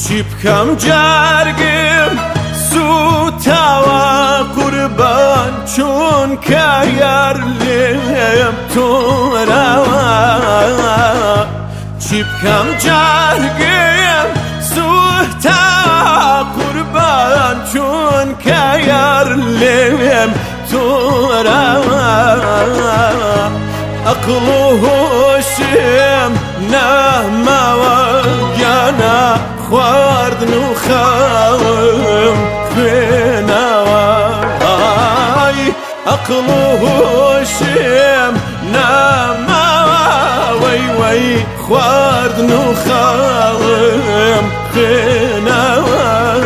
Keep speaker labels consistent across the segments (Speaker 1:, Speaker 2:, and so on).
Speaker 1: چی بکەم جارگم سوتاوە قوربان چونکە یار لێم تۆراوە چی بکەم جارگم سوتاوە قوربان چونکە یار لێم تۆراوە عەقڵ و هۆشم نەماوە گیانە خواردن و خاوم خوێناوە عەقڵ و هۆشم نەماوە وەی وەی خواردن و خاوم خوێناوە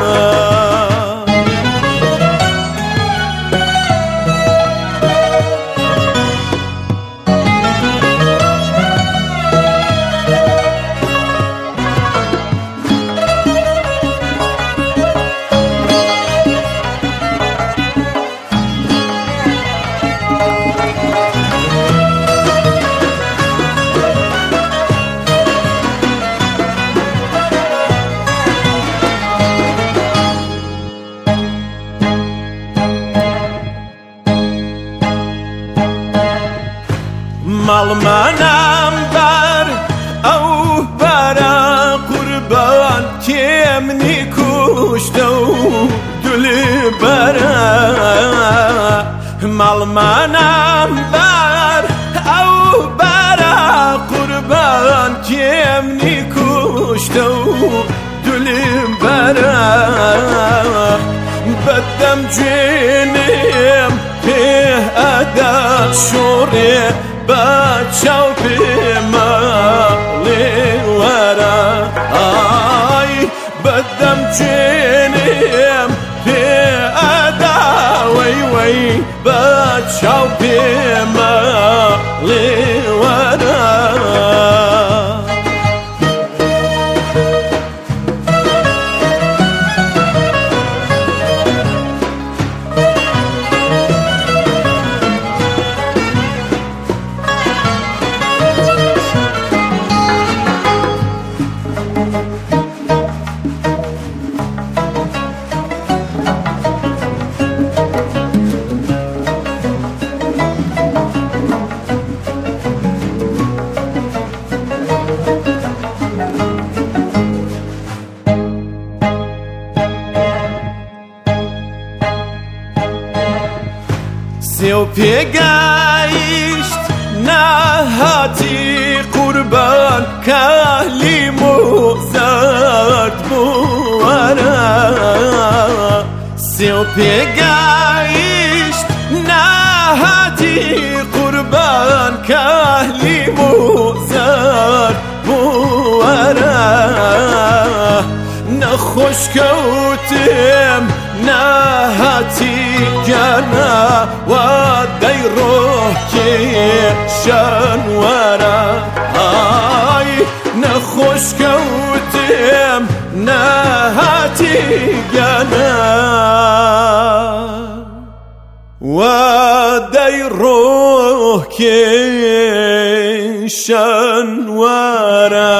Speaker 1: ماڵمانم بەر ئەو بەرە قوربان کێمنی کوشتە و دولبەرە ماڵمانم بەر ئەو بەرە قوربان کێمنی کوشتە و دولبەرە بەدەم گوێنم پێ ئەدا شۆڕێ با چاو پێماڵێ وەرە بەدەم گوێنێم پێ ئەدا وەی وەی با چاو پێماڵێ وەرە سێو پێگایشت ناهاتی قوربان کالیم و زەرد بوو وەرە سێو پێگایشت ناهاتی قوربان کالیم و زەرد بوو وەرە نەخۆش کەوتم ناهاتی گیانە وا دەی ڕۆکێشان وەرە نەخۆش کەوتم ناهاتی گیانە وا دەی ڕۆکێشان وەرە